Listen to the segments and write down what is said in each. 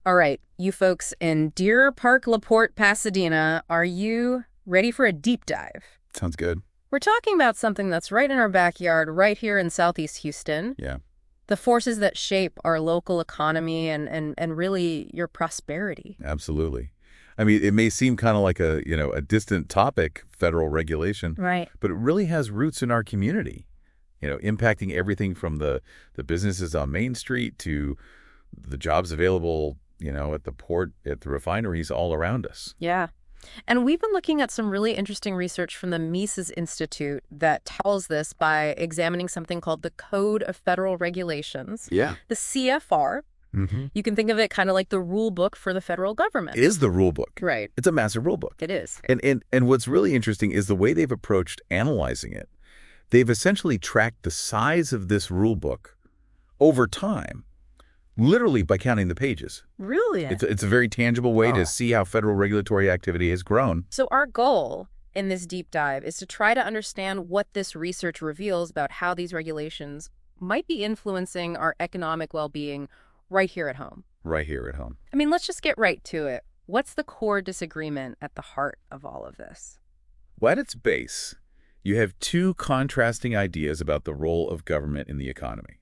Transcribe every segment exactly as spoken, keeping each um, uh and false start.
All right, you folks in Deer Park, LaPorte, Pasadena, are you ready for a deep dive? Sounds good. We're talking about something that's right in our backyard, right here in Southeast Houston. Yeah. The forces that shape our local economy and, and, and really your prosperity. Absolutely. I mean, it may seem kind of like a, you know, a distant topic, federal regulation, Right. but it really has roots in our community, you know, impacting everything from the, the businesses on Main Street to the jobs available, you know, at the port, at the refineries all around us. Yeah. And we've been looking at some really interesting research from the Mises Institute that tells this by examining something called the Code of Federal Regulations, Yeah. the C F R. Mm-hmm. You can think of it kind of like the rule book for the federal government. It is the rule book. Right. It's a massive rule book. It is. And, and, and what's really interesting is the way they've approached analyzing it. They've essentially tracked the size of this rule book over time, literally by counting the pages. Really? It's a, it's a very tangible way Oh. to see how federal regulatory activity has grown. So our goal in this deep dive is to try to understand what this research reveals about how these regulations might be influencing our economic well-being right here at home. Right here at home. I mean, let's just get right to it. What's the core disagreement at the heart of all of this? Well, at its base, you have two contrasting ideas about the role of government in the economy.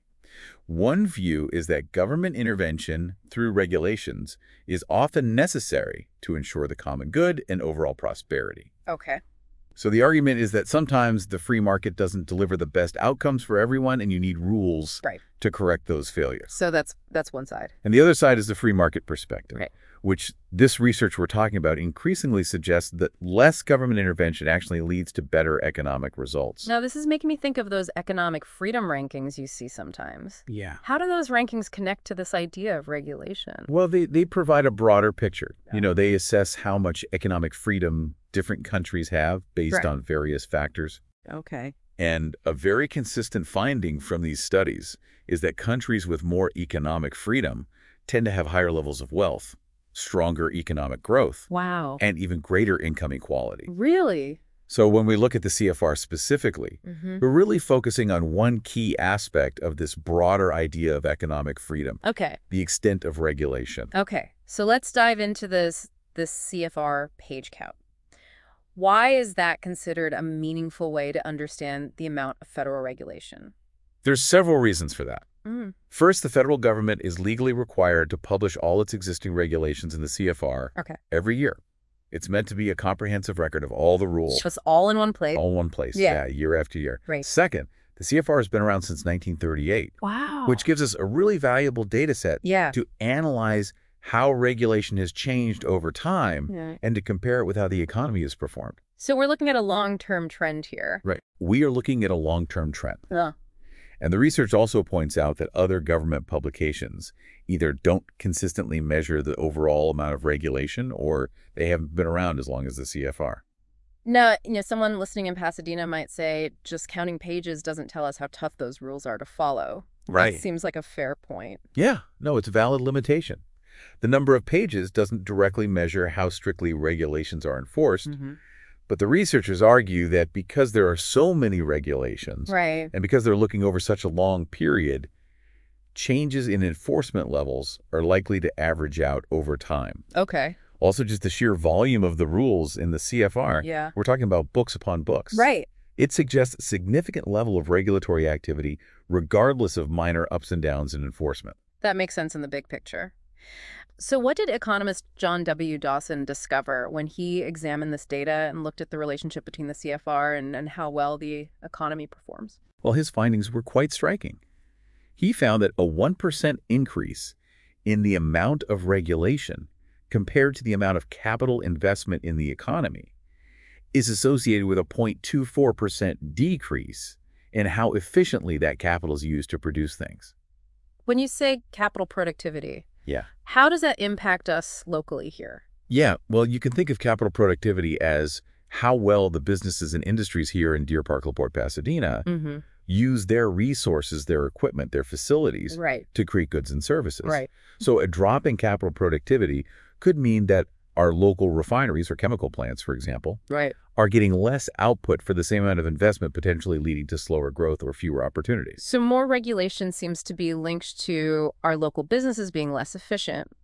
One view is that government intervention through regulations is often necessary to ensure the common good and overall prosperity. Okay. So the argument is that sometimes the free market doesn't deliver the best outcomes for everyone, and you need rules Right. to correct those failures. So that's that's one side. And the other side is the free market perspective, Right. which this research we're talking about increasingly suggests that less government intervention actually leads to better economic results. Now, this is making me think of those economic freedom rankings you see sometimes. Yeah. How do those rankings connect to this idea of regulation? Well, they, they provide a broader picture. Yeah. You know, they assess how much economic freedom different countries have based Right. on various factors. Okay. And a very consistent finding from these studies is that countries with more economic freedom tend to have higher levels of wealth, stronger economic growth, Wow. and even greater income equality. Really? So when we look at the C F R specifically, Mm-hmm. we're really focusing on one key aspect of this broader idea of economic freedom, Okay. the extent of regulation. Okay. So let's dive into this this C F R page count. Why is that considered a meaningful way to understand the amount of federal regulation? There's several reasons for that. Mm. First, the federal government is legally required to publish all its existing regulations in the C F R Okay. every year. It's meant to be a comprehensive record of all the rules, So it's all in one place. all in one place, Yeah. year after year. Right. Second, the C F R has been around since nineteen thirty-eight, Wow. which gives us a really valuable data set Yeah. to analyze how regulation has changed over time Yeah. and to compare it with how the economy has performed. So we're looking at a long-term trend here. Right. We are looking at a long-term trend. Yeah. And the research also points out that other government publications either don't consistently measure the overall amount of regulation or they haven't been around as long as the C F R. Now, you know, someone listening in Pasadena might say just counting pages doesn't tell us how tough those rules are to follow. That seems like a fair point. Yeah, no, it's a valid limitation. The number of pages doesn't directly measure how strictly regulations are enforced, Mm-hmm. but the researchers argue that because there are so many regulations, Right. and because they're looking over such a long period, changes in enforcement levels are likely to average out over time. Okay. Also, just the sheer volume of the rules in the C F R, Yeah. we're talking about books upon books. Right. It suggests a significant level of regulatory activity regardless of minor ups and downs in enforcement. That makes sense in the big picture. So what did economist John W. Dawson discover when he examined this data and looked at the relationship between the C F R and, and how well the economy performs? Well, his findings were quite striking. He found that a one percent increase in the amount of regulation compared to the amount of capital investment in the economy is associated with a zero point two four percent decrease in how efficiently that capital is used to produce things. When you say capital productivity, Yeah. how does that impact us locally here? Yeah, well, you can think of capital productivity as how well the businesses and industries here in Deer Park, LaPorte, Pasadena Mm-hmm. use their resources, their equipment, their facilities Right. to create goods and services. Right. So a drop in capital productivity could mean that our local refineries or chemical plants, for example, Right. are getting less output for the same amount of investment, potentially leading to slower growth or fewer opportunities. So more regulation seems to be linked to our local businesses being less efficient,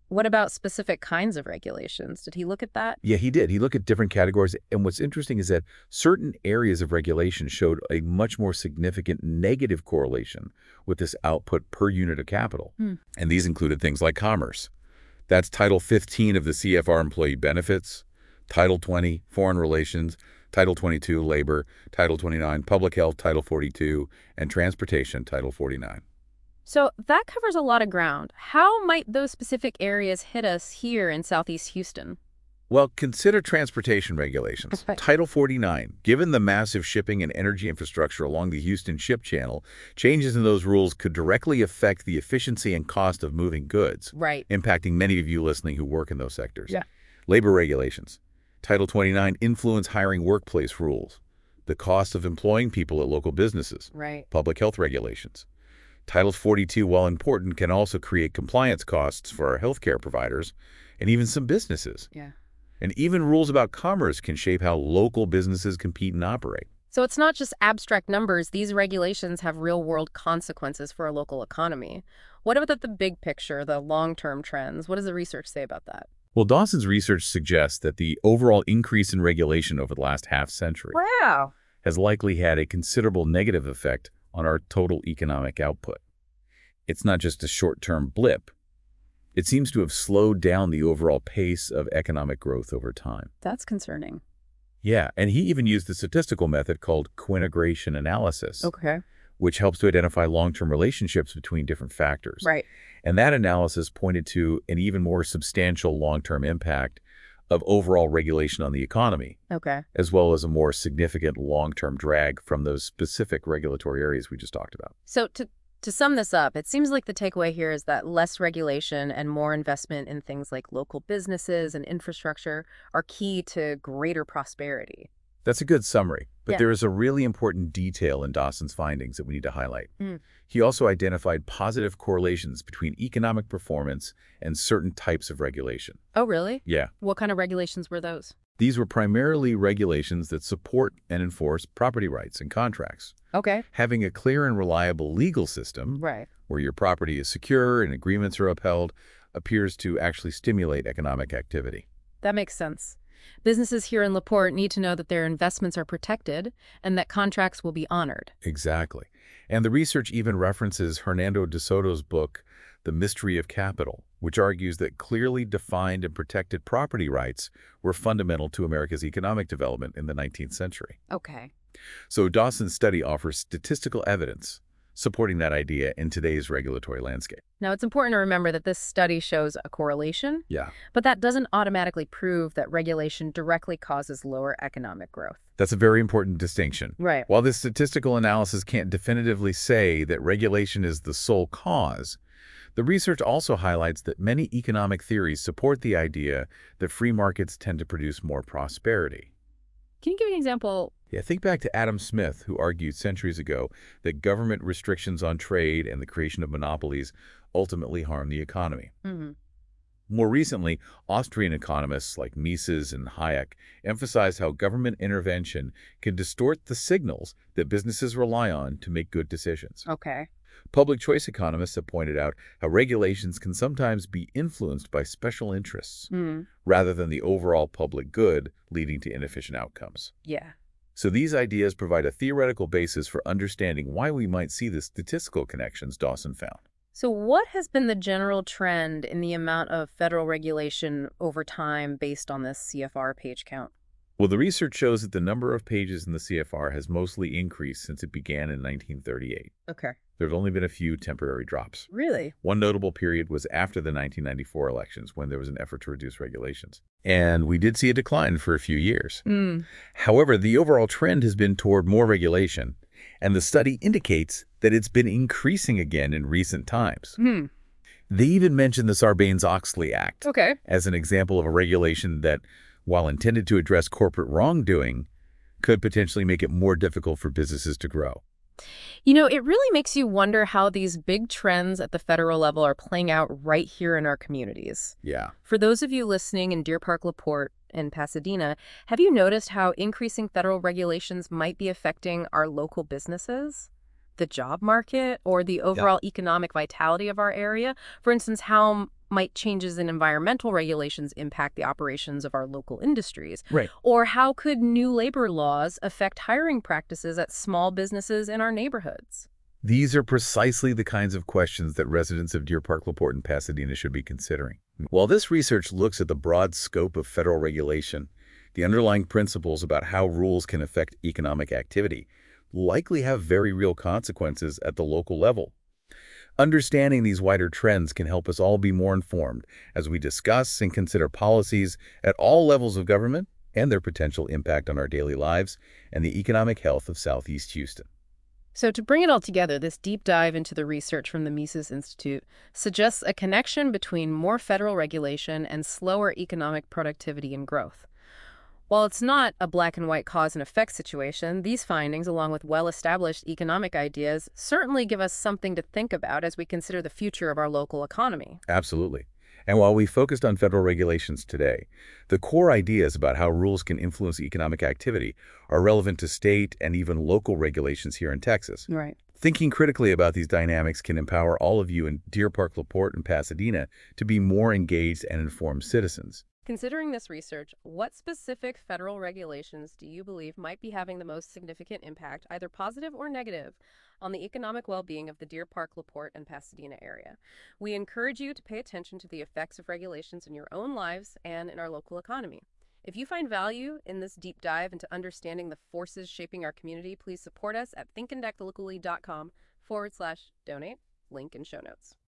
What about specific kinds of regulations? Did he look at that? Yeah, he did. He looked at different categories. And what's interesting is that certain areas of regulation showed a much more significant negative correlation with this output per unit of capital. Hmm. And these included things like commerce. That's Title fifteen of the C F R Employee Benefits, Title twenty, Foreign Relations, Title twenty-two, Labor, Title twenty-nine, Public Health, Title forty-two, and Transportation, Title forty-nine. So that covers a lot of ground. How might those specific areas hit us here in Southeast Houston? Well, consider transportation regulations. Right. Title forty-nine, given the massive shipping and energy infrastructure along the Houston Ship Channel, changes in those rules could directly affect the efficiency and cost of moving goods, Right. impacting many of you listening who work in those sectors. Yeah. Labor regulations. Title twenty-nine, influence hiring workplace rules, the cost of employing people at local businesses. Right. Public health regulations. Title forty-two, while important, can also create compliance costs for our healthcare providers and even some businesses. Yeah. And even rules about commerce can shape how local businesses compete and operate. So it's not just abstract numbers. These regulations have real-world consequences for a local economy. What about the big picture, the long-term trends? What does the research say about that? Well, Dawson's research suggests that the overall increase in regulation over the last half century Wow. has likely had a considerable negative effect on our total economic output. It's not just a short-term blip. It seems to have slowed down the overall pace of economic growth over time. That's concerning. Yeah, and he even used the statistical method called cointegration analysis, Okay. which helps to identify long-term relationships between different factors. Right. And that analysis pointed to an even more substantial long-term impact of overall regulation on the economy, Okay. as well as a more significant long-term drag from those specific regulatory areas we just talked about. So to to sum this up, it seems like the takeaway here is that less regulation and more investment in things like local businesses and infrastructure are key to greater prosperity. That's a good summary, but Yeah. there is a really important detail in Dawson's findings that we need to highlight. Mm. He also identified positive correlations between economic performance and certain types of regulation. Oh, really? Yeah. What kind of regulations were those? These were primarily regulations that support and enforce property rights and contracts. Okay. Having a clear and reliable legal system Right. where your property is secure and agreements are upheld appears to actually stimulate economic activity. That makes sense. Businesses here in LaPorte need to know that their investments are protected and that contracts will be honored. Exactly. And the research even references Hernando de Soto's book, The Mystery of Capital, which argues that clearly defined and protected property rights were fundamental to America's economic development in the nineteenth century. Okay. So Dawson's study offers statistical evidence supporting that idea in today's regulatory landscape. Now, it's important to remember that this study shows a correlation, Yeah. but that doesn't automatically prove that regulation directly causes lower economic growth. That's a very important distinction. Right. While this statistical analysis can't definitively say that regulation is the sole cause, the research also highlights that many economic theories support the idea that free markets tend to produce more prosperity. Can you give me an example? Yeah, think back to Adam Smith, who argued centuries ago that government restrictions on trade and the creation of monopolies ultimately harm the economy. Mm-hmm. More recently, Austrian economists like Mises and Hayek emphasized how government intervention can distort the signals that businesses rely on to make good decisions. Okay. Public choice economists have pointed out how regulations can sometimes be influenced by special interests Mm-hmm. rather than the overall public good, leading to inefficient outcomes. Yeah. So these ideas provide a theoretical basis for understanding why we might see the statistical connections Dawson found. So what has been the general trend in the amount of federal regulation over time based on this C F R page count? Well, the research shows that the number of pages in the C F R has mostly increased since it began in nineteen thirty-eight. Okay. There have only been a few temporary drops. Really? One notable period was after the nineteen ninety-four elections, when there was an effort to reduce regulations. And we did see a decline for a few years. Mm. However, the overall trend has been toward more regulation, and the study indicates that it's been increasing again in recent times. Hmm. They even mentioned the Sarbanes-Oxley Act Okay. as an example of a regulation that, while intended to address corporate wrongdoing, could potentially make it more difficult for businesses to grow. You know, it really makes you wonder how these big trends at the federal level are playing out right here in our communities. Yeah. For those of you listening in Deer Park, LaPorte, and Pasadena, have you noticed how increasing federal regulations might be affecting our local businesses, the job market, or the overall economic vitality of our area? For instance, how might changes in environmental regulations impact the operations of our local industries? Right. Or how could new labor laws affect hiring practices at small businesses in our neighborhoods? These are precisely the kinds of questions that residents of Deer Park, LaPorte, and Pasadena should be considering. While this research looks at the broad scope of federal regulation, the underlying principles about how rules can affect economic activity likely have very real consequences at the local level. Understanding these wider trends can help us all be more informed as we discuss and consider policies at all levels of government and their potential impact on our daily lives and the economic health of Southeast Houston. So to bring it all together, this deep dive into the research from the Mises Institute suggests a connection between more federal regulation and slower economic productivity and growth. While it's not a black and white cause and effect situation, these findings, along with well-established economic ideas, certainly give us something to think about as we consider the future of our local economy. Absolutely. And while we focused on federal regulations today, the core ideas about how rules can influence economic activity are relevant to state and even local regulations here in Texas. Right. Thinking critically about these dynamics can empower all of you in Deer Park, LaPorte, and Pasadena to be more engaged and informed citizens. Considering this research, what specific federal regulations do you believe might be having the most significant impact, either positive or negative, on the economic well-being of the Deer Park, LaPorte, and Pasadena area? We encourage you to pay attention to the effects of regulations in your own lives and in our local economy. If you find value in this deep dive into understanding the forces shaping our community, please support us at thinkandactlocally.com forward slash donate, link in show notes.